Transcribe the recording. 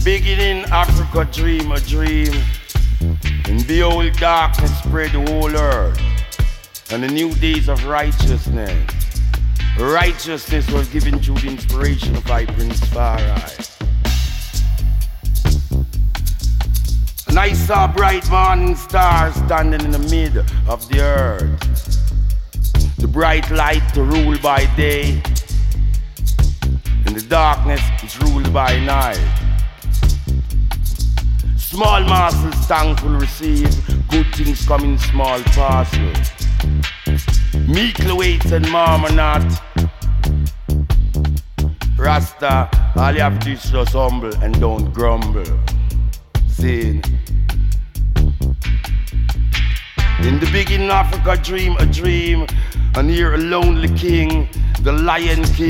beginning, Africa dream a dream. And behold, darkness spread the whole earth. And the new days of righteousness. Righteousness was given through the inspiration of High Prince Farai. And I saw bright morning stars standing in the middle of the earth. The bright light to rule by day, and the darkness is ruled by night. Small masses thankful receive, good things come in small parcels. Meekly waits and murmur not. Rasta, all you have to do is just humble and don't grumble. Saying, in the beginning Africa dream a dream, and here a lonely king, the Lion King.